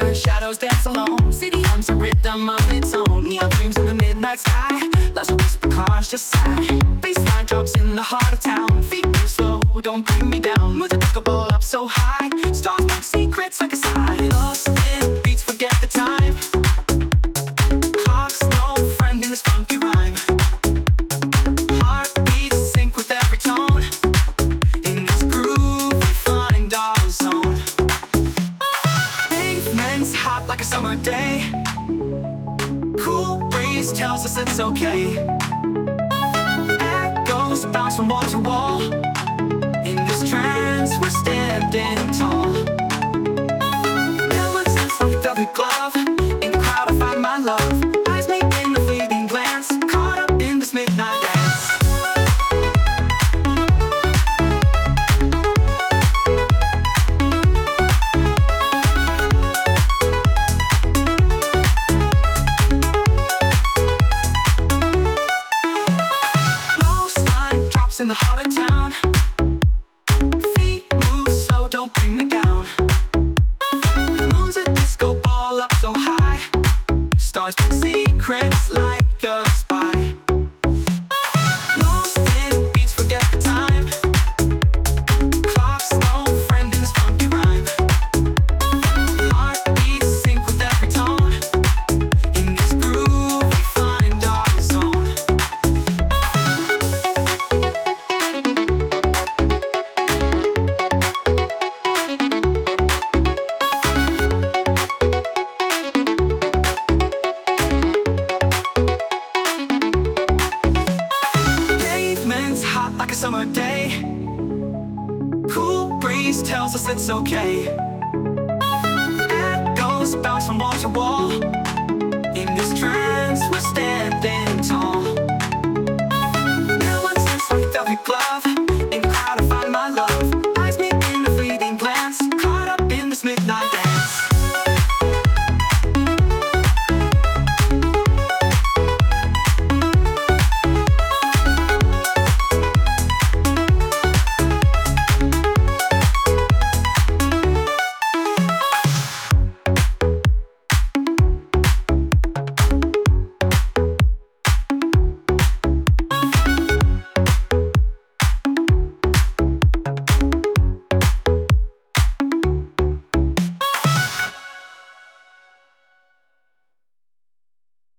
where shadows dance alone. City hums a rhythm of its own. Neon dreams in the midnight sky. Love's a whisper, cars just sigh. Bassline drops in the heart of town. Feet move slow, don't bring me down. Move the disco ball up so high. Stars make secrets like a sigh. Lost in beats, forget the time. Clock's no friend in this funky rhyme. Heartbeats sync with every tone. In this groove we find our zone. Pavement's hot like a summer day. Cool breeze tells us it's okay. Echoes bounce from wall to wall. In this trance we're standing tall. Melodies like a velvet glove. In the crowd I find my love. Eyes meet in the fleeting glance. Caught up in this midnight dance. In the heart of town, feet move slow, don't bring me down. Moon's a disco ball up so high. Stars put secrets like a spy. Lost in beats, forget the time. Clock's no friend in this funky rhyme. Heartbeats sync with every tone. In this groove we find our zone. Hot like a summer day. Cool breeze tells us it's okay. Echoes bounce from wall to wall. In this trance we're standing tall. Melodies like a velvet glove. In the crowd I find my love. Eyes meet in the fleeting glance. Caught up in this midnight dance.